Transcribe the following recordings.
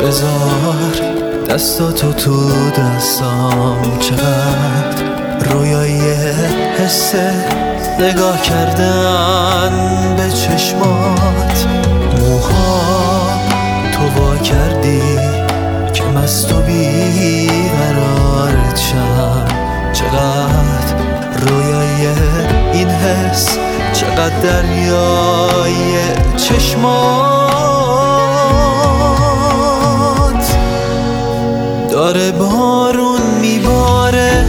بذار دستاتو تو دستام، چقدر رویایی حسه نگاه کردن به چشمات. موها تو وا کردی که مست و بیقرارت شم، چقدر رویایی این حس، چقدر دریای چشمات. داره بارون میباره،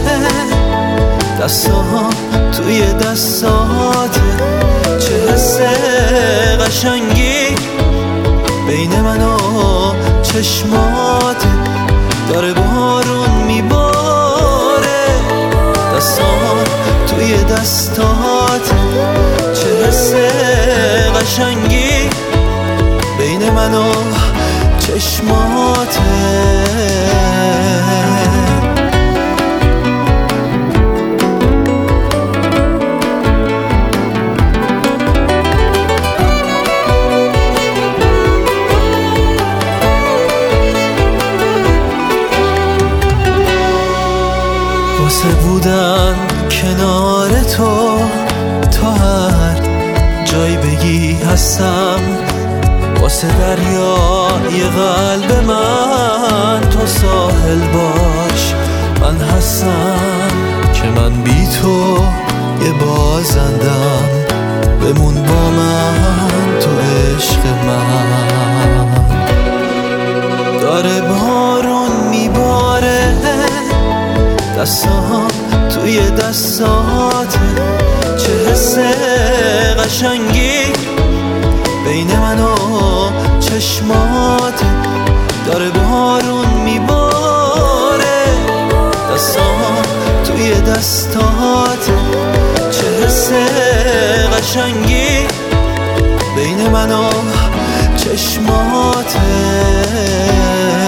دستام توی دستاته، چه حس قشنگی بین من و چشماته. داره بارون میباره، دستام توی دستاته، چه حس قشنگی بین من و چشماته. واسه بودن کنار تو، تا هر جایی بگی هستم. واسه دریای قلب من تو ساحل باش، من هستم که من بی تو یه بازندم. بمون با من تو عشق من. داره بارون میباره، دستام توی دستاته، چه حس قشنگی بین من و چشماته. داره بارون میباره، دستام توی دستاته، چه حس قشنگی بین من و چشماته.